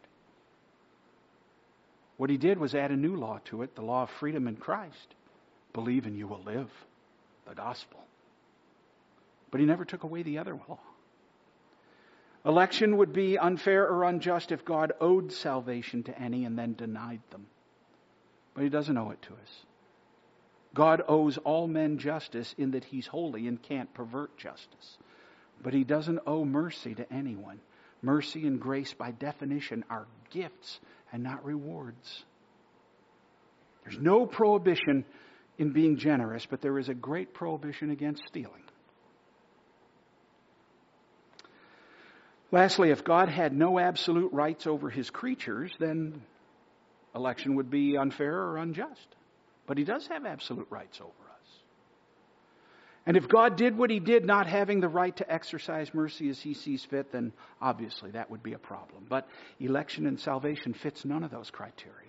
What He did was add a new law to it, the law of freedom in Christ. Believe and you will live. The gospel. But He never took away the other law. Election would be unfair or unjust if God owed salvation to any and then denied them. But He doesn't owe it to us. God owes all men justice in that He's holy and can't pervert justice. But He doesn't owe mercy to anyone. Mercy and grace, by definition, are gifts and not rewards. There's no prohibition in being generous, but there is a great prohibition against stealing. Lastly, if God had no absolute rights over His creatures, then election would be unfair or unjust. But He does have absolute rights over us. And if God did what He did, not having the right to exercise mercy as He sees fit, then obviously that would be a problem. But election and salvation fits none of those criteria.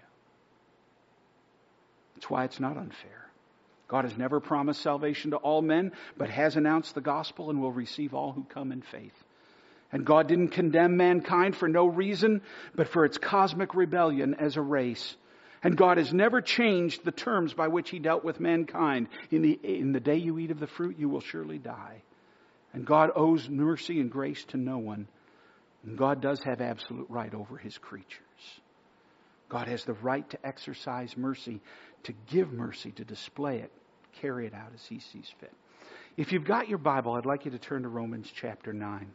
That's why it's not unfair. God has never promised salvation to all men, but has announced the gospel and will receive all who come in faith. And God didn't condemn mankind for no reason, but for its cosmic rebellion as a race. And God has never changed the terms by which He dealt with mankind. In the, in the day you eat of the fruit, you will surely die. And God owes mercy and grace to no one. And God does have absolute right over His creatures. God has the right to exercise mercy, to give mercy, to display it, carry it out as He sees fit. If you've got your Bible, I'd like you to turn to Romans chapter nine.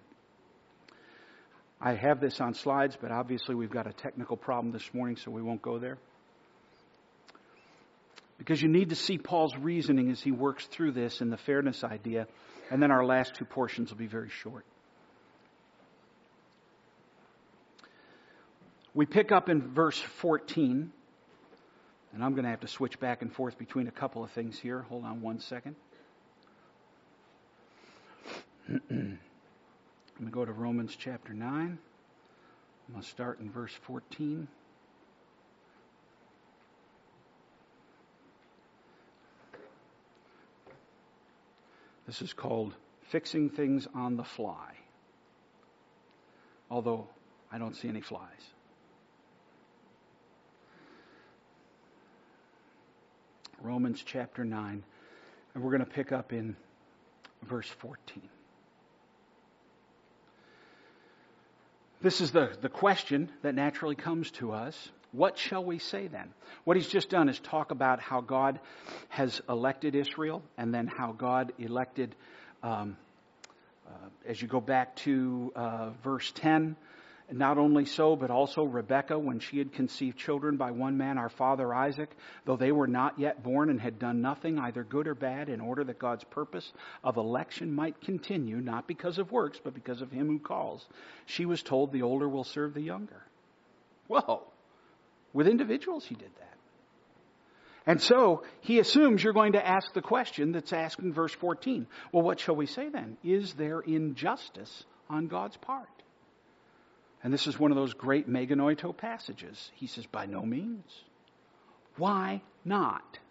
I have this on slides, but obviously we've got a technical problem this morning, so we won't go there. Because you need to see Paul's reasoning as he works through this and the fairness idea, and then our last two portions will be very short. We pick up in verse fourteen, and I'm going to have to switch back and forth between a couple of things here. Hold on one second. Let me go to Romans chapter nine. I'm going to start in verse fourteen. This is called fixing things on the fly. Although I don't see any flies. Romans chapter nine. And we're going to pick up in verse fourteen. This is the, the question that naturally comes to us. What shall we say then? What he's just done is talk about how God has elected Israel, and then how God elected, um, uh, as you go back to uh, verse ten, not only so, but also Rebekah, when she had conceived children by one man, our father Isaac, though they were not yet born and had done nothing, either good or bad, in order that God's purpose of election might continue, not because of works, but because of Him who calls. She was told the older will serve the younger. Whoa! With individuals He did that. And so He assumes you're going to ask the question that's asked in verse fourteen. Well, what shall we say then? Is there injustice on God's part? And this is one of those great meganoito passages. He says, by no means. Why not?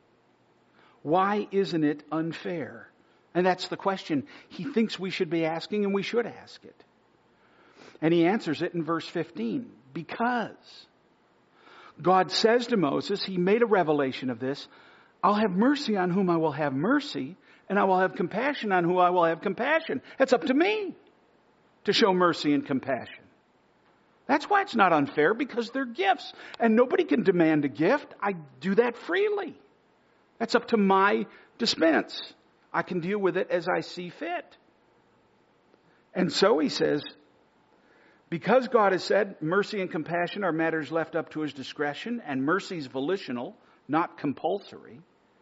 Why isn't it unfair? And that's the question he thinks we should be asking, and we should ask it. And he answers it in verse fifteen. Because God says to Moses, He made a revelation of this, I'll have mercy on whom I will have mercy, and I will have compassion on whom I will have compassion. It's up to me to show mercy and compassion. That's why it's not unfair, because they're gifts. And nobody can demand a gift. I do that freely. That's up to my dispense. I can deal with it as I see fit. And so he says, because God has said mercy and compassion are matters left up to His discretion, and mercy is volitional, not compulsory.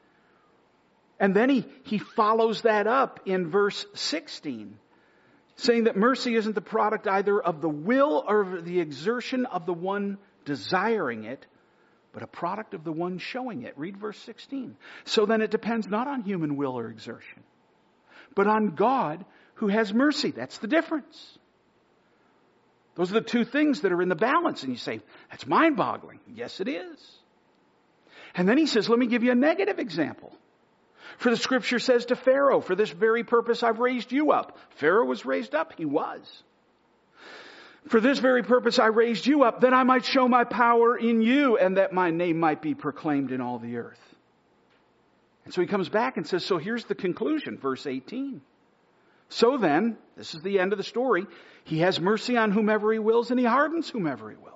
And then he, he follows that up in verse sixteen. Saying that mercy isn't the product either of the will or the exertion of the one desiring it, but a product of the one showing it. Read verse sixteen. So then it depends not on human will or exertion, but on God who has mercy. That's the difference. Those are the two things that are in the balance. And you say, that's mind-boggling. Yes, it is. And then he says, let me give you a negative example. For the scripture says to Pharaoh, for this very purpose I've raised you up. Pharaoh was raised up. He was. For this very purpose I raised you up, that I might show my power in you, and that my name might be proclaimed in all the earth. And so he comes back and says, so here's the conclusion, verse eighteen. So then, this is the end of the story, he has mercy on whomever he wills, and he hardens whomever he wills.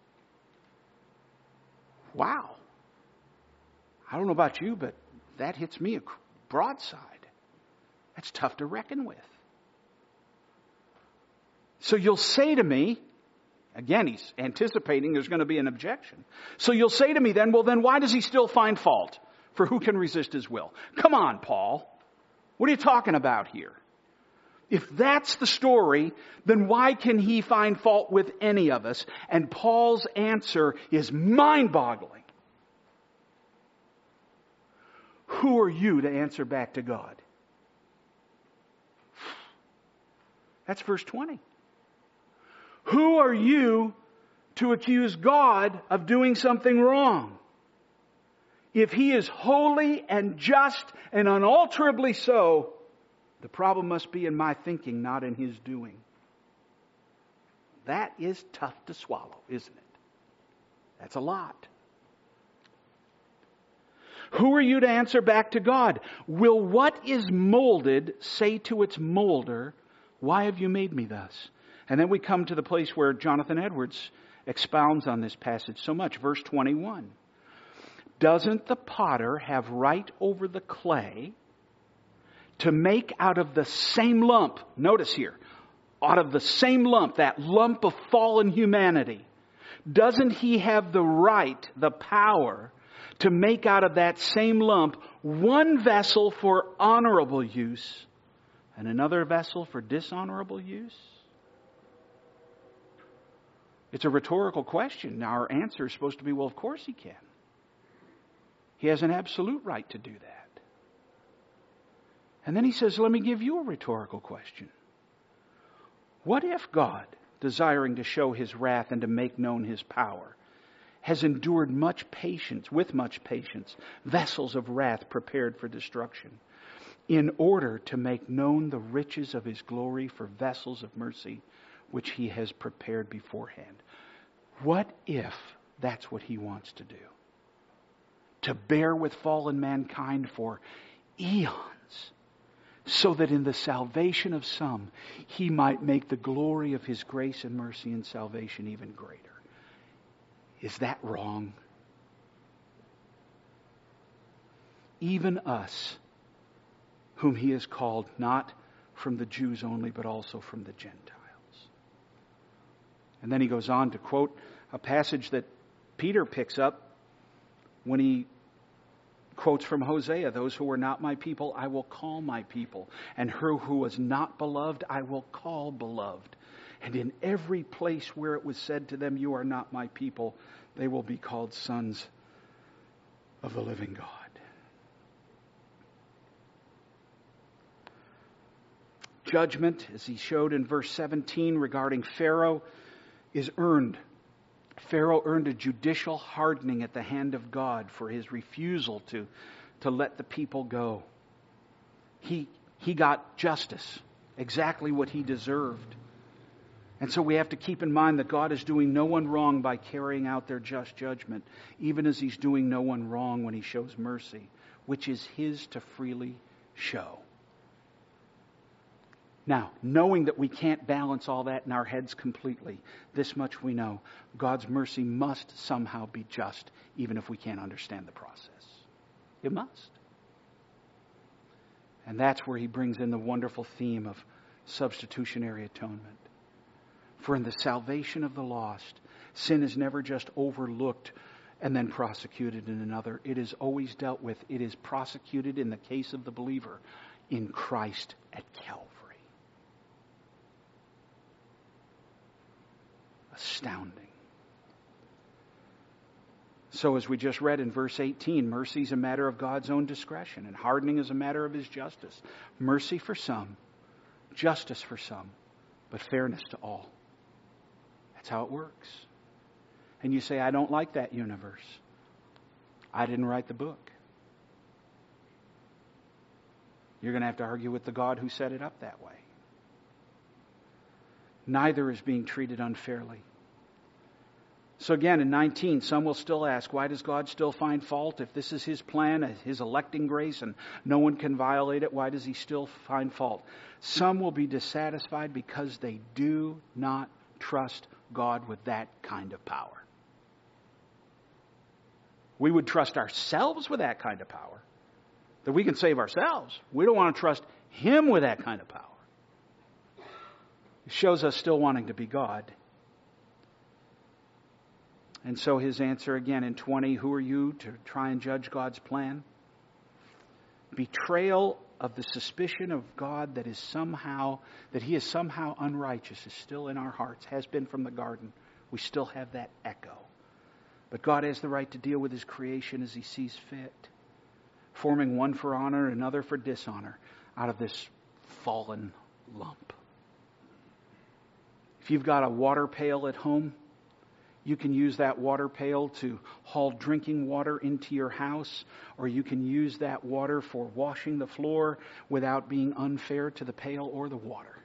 Wow. I don't know about you, but that hits me a broadside. That's tough to reckon with. So you'll say to me, again, he's anticipating there's going to be an objection. So you'll say to me then, well then why does he still find fault? For who can resist his will? Come on, Paul. What are you talking about here? If that's the story, then why can he find fault with any of us? And Paul's answer is mind-boggling. Who are you to answer back to God? That's verse twenty. Who are you to accuse God of doing something wrong? If he is holy and just and unalterably so, the problem must be in my thinking, not in his doing. That is tough to swallow, isn't it? That's a lot. Who are you to answer back to God? Will what is molded say to its molder, why have you made me thus? And then we come to the place where Jonathan Edwards expounds on this passage so much. Verse twenty-one. Doesn't the potter have right over the clay to make out of the same lump, notice here, out of the same lump, that lump of fallen humanity, doesn't he have the right, the power, to make out of that same lump one vessel for honorable use and another vessel for dishonorable use? It's a rhetorical question. Now our answer is supposed to be, well, of course he can. He has an absolute right to do that. And then he says, let me give you a rhetorical question. What if God, desiring to show his wrath and to make known his power, has endured much patience, with much patience, vessels of wrath prepared for destruction, in order to make known the riches of his glory for vessels of mercy, which he has prepared beforehand? What if that's what he wants to do? To bear with fallen mankind for eons, so that in the salvation of some, he might make the glory of his grace and mercy and salvation even greater. Is that wrong? Even us, whom he has called not from the Jews only, but also from the Gentiles. And then he goes on to quote a passage that Peter picks up when he quotes from Hosea, those who were not my people, I will call my people. And her who was not beloved, I will call beloved. And in every place where it was said to them, you are not my people, they will be called sons of the living God. Judgment, as he showed in verse seventeen regarding Pharaoh, is earned. Pharaoh earned a judicial hardening at the hand of God for his refusal to, to let the people go. He, he got justice, exactly what he deserved. And so we have to keep in mind that God is doing no one wrong by carrying out their just judgment, even as he's doing no one wrong when he shows mercy, which is his to freely show. Now, knowing that we can't balance all that in our heads completely, this much we know. God's mercy must somehow be just, even if we can't understand the process. It must. And that's where he brings in the wonderful theme of substitutionary atonement. For in the salvation of the lost, sin is never just overlooked and then prosecuted in another. It is always dealt with. It is prosecuted in the case of the believer in Christ at Calvary. Astounding. So as we just read in verse eighteen, mercy is a matter of God's own discretion, and hardening is a matter of his justice. Mercy for some, justice for some, but fairness to all. That's how it works. And you say, I don't like that universe. I didn't write the book. You're going to have to argue with the God who set it up that way. Neither is being treated unfairly. So again, in nineteen, some will still ask, why does God still find fault? If this is His plan, His electing grace, and no one can violate it, why does He still find fault? Some will be dissatisfied because they do not trust God with that kind of power. We would trust ourselves with that kind of power, that we can save ourselves. We don't want to trust Him with that kind of power. It shows us still wanting to be God. And so his answer again in twenty, who are you to try and judge God's plan? Betrayal of the suspicion of God that is somehow, that He is somehow unrighteous is still in our hearts, has been from the garden. We still have that echo. But God has the right to deal with His creation as He sees fit, forming one for honor and another for dishonor out of this fallen lump. If you've got a water pail at home, you can use that water pail to haul drinking water into your house, or you can use that water for washing the floor without being unfair to the pail or the water.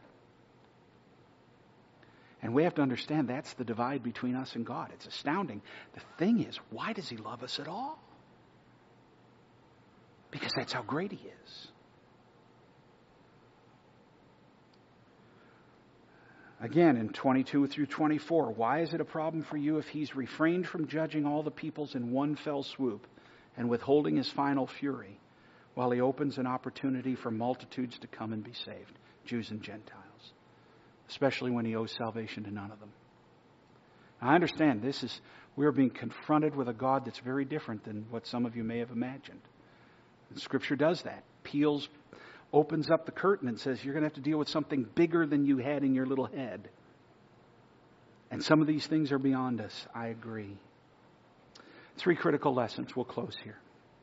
And we have to understand that's the divide between us and God. It's astounding. The thing is, why does He love us at all? Because that's how great He is. Again, in twenty-two through twenty-four, why is it a problem for you if He's refrained from judging all the peoples in one fell swoop and withholding His final fury while He opens an opportunity for multitudes to come and be saved, Jews and Gentiles, especially when He owes salvation to none of them? Now, I understand this is, we are being confronted with a God that's very different than what some of you may have imagined. And Scripture does that. Peels opens up the curtain and says, you're going to have to deal with something bigger than you had in your little head. And some of these things are beyond us. I agree. Three critical lessons. We'll close here.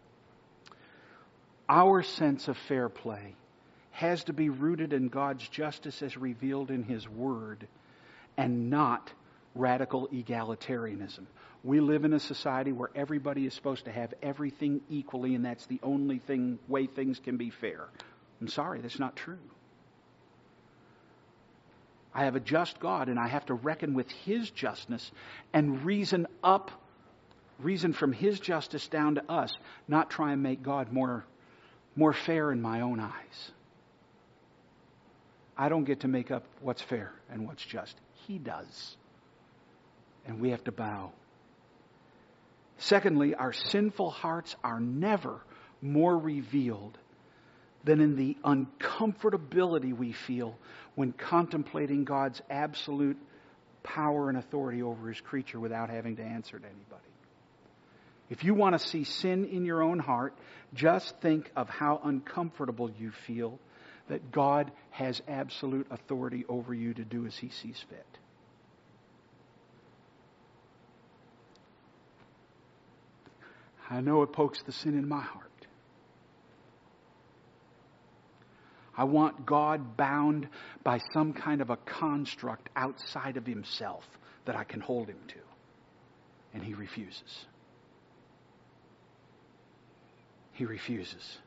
Our sense of fair play has to be rooted in God's justice as revealed in His Word, and not radical egalitarianism. We live in a society where everybody is supposed to have everything equally, and that's the only thing way things can be fair. I'm sorry, that's not true. I have a just God, and I have to reckon with His justness and reason up, reason from His justice down to us, not try and make God more, more fair in my own eyes. I don't get to make up what's fair and what's just. He does. And we have to bow. Secondly, our sinful hearts are never more revealed than in the uncomfortability we feel when contemplating God's absolute power and authority over His creature without having to answer to anybody. If you want to see sin in your own heart, just think of how uncomfortable you feel that God has absolute authority over you to do as He sees fit. I know it pokes the sin in my heart. I want God bound by some kind of a construct outside of Himself that I can hold Him to. And He refuses. He refuses.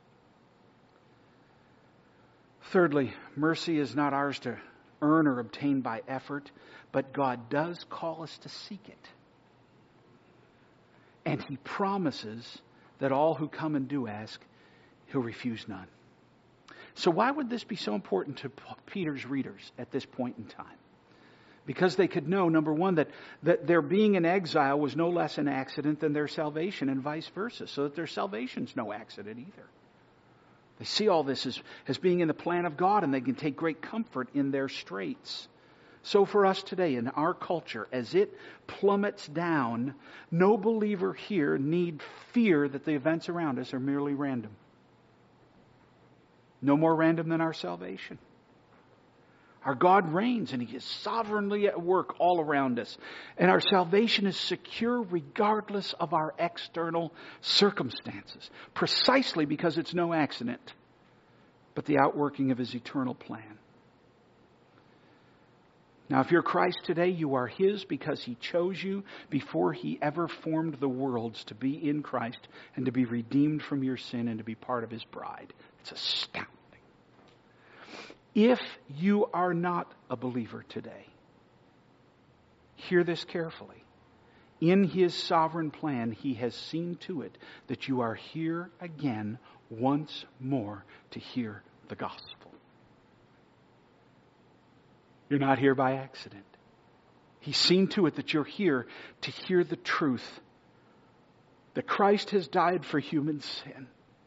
Thirdly, mercy is not ours to earn or obtain by effort, but God does call us to seek it. And He promises that all who come and do ask, He'll refuse none. So why would this be so important to Peter's readers at this point in time? Because they could know, number one, that, that their being in exile was no less an accident than their salvation, and vice versa. So that their salvation's no accident either. They see all this as, as being in the plan of God, and they can take great comfort in their straits. So for us today, in our culture, as it plummets down, no believer here need fear that the events around us are merely random. No more random than our salvation. Our God reigns, and He is sovereignly at work all around us. And our salvation is secure regardless of our external circumstances, precisely because it's no accident, but the outworking of His eternal plan. Now, if you're Christ today, you are His because He chose you before He ever formed the worlds to be in Christ and to be redeemed from your sin and to be part of His bride. It's astounding. If you are not a believer today, hear this carefully. In His sovereign plan, He has seen to it that you are here again once more to hear the gospel. You're not here by accident. He's seen to it that you're here to hear the truth that Christ has died for human sin.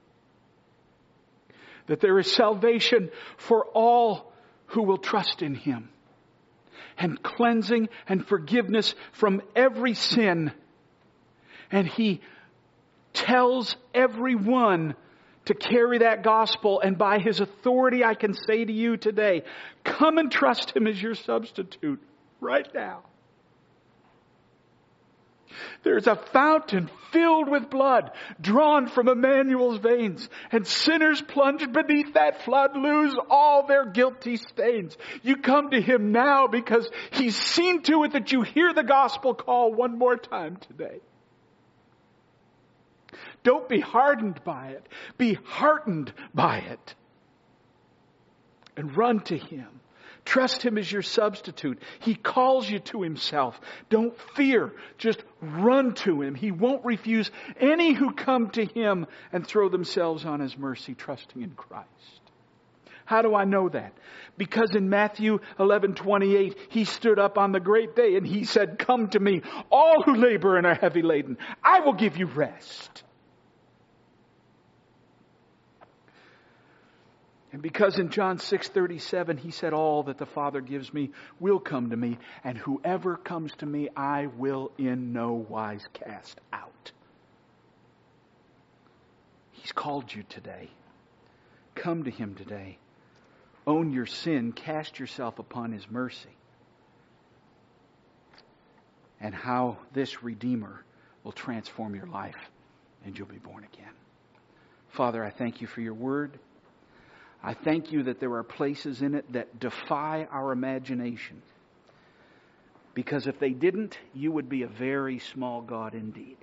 That there is salvation for all who will trust in Him. And cleansing and forgiveness from every sin. And He tells everyone to carry that gospel, and by His authority I can say to you today, come and trust Him as your substitute right now. There's a fountain filled with blood drawn from Emmanuel's veins, and sinners plunged beneath that flood lose all their guilty stains. You come to Him now because He's seen to it that you hear the gospel call one more time today. Don't be hardened by it. Be heartened by it. And run to Him. Trust Him as your substitute. He calls you to Himself. Don't fear. Just run to Him. He won't refuse any who come to Him and throw themselves on His mercy, trusting in Christ. How do I know that? Because in Matthew eleven twenty-eight, He stood up on the great day and He said, come to me, all who labor and are heavy laden. I will give you rest. And because in John six thirty-seven, He said, all that the Father gives me will come to me, and whoever comes to me, I will in no wise cast out. He's called you today. Come to Him today. Own your sin. Cast yourself upon His mercy. And how this Redeemer will transform your life, and you'll be born again. Father, I thank You for Your word. I thank You that there are places in it that defy our imagination. Because if they didn't, You would be a very small God indeed.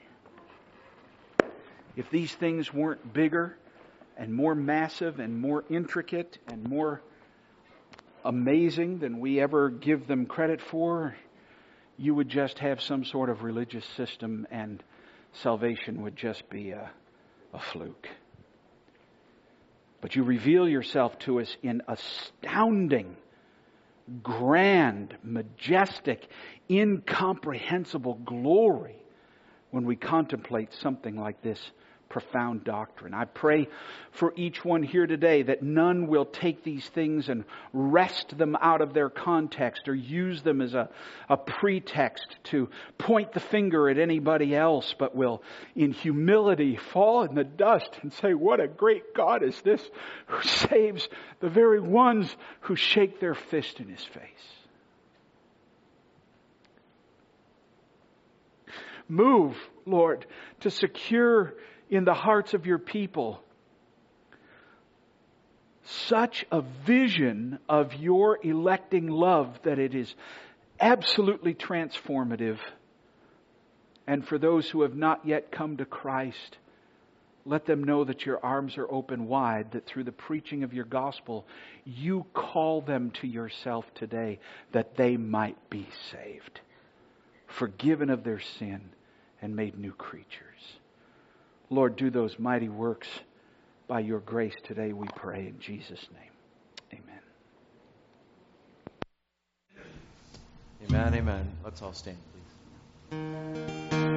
If these things weren't bigger and more massive and more intricate and more amazing than we ever give them credit for, You would just have some sort of religious system and salvation would just be a, a fluke. But You reveal Yourself to us in astounding, grand, majestic, incomprehensible glory when we contemplate something like this profound doctrine. I pray for each one here today that none will take these things and wrest them out of their context or use them as a, a pretext to point the finger at anybody else, but will in humility fall in the dust and say, what a great God is this who saves the very ones who shake their fist in His face. Move, Lord, to secure in the hearts of Your people such a vision of Your electing love that it is absolutely transformative. And for those who have not yet come to Christ, let them know that Your arms are open wide, that through the preaching of Your gospel, You call them to Yourself today that they might be saved, forgiven of their sin, and made new creatures. Lord, do those mighty works by Your grace today, we pray in Jesus' name. Amen. Amen, amen. Let's all stand, please.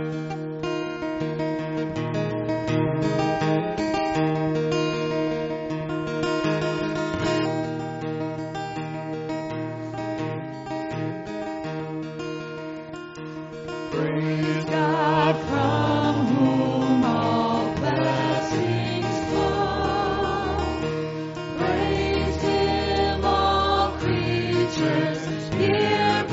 Praise God from whom all blessings flow. Praise Him, all creatures here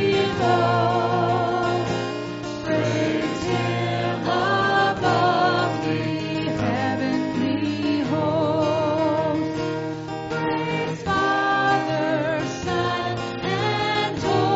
below. Praise Him above the heavenly host. Praise Father, Son, and Holy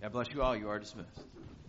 God bless you all. You are dismissed.